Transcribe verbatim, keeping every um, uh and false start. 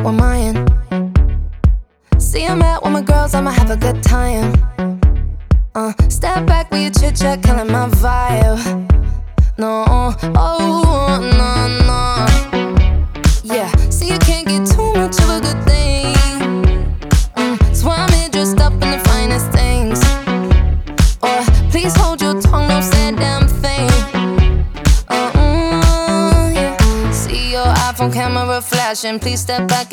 were mine. See, I'm out with my girls, I'ma have a good time. Uh, step back with your chit chat, killing my vibe. No, oh, no, no. Yeah, see, you can't get too much of a good thing. Mm, that's why I'm here dressed up in the finest things. Or please hold your tongue, don't say a damn thing. Uh, mm, yeah. See your iPhone camera flashing, please step back.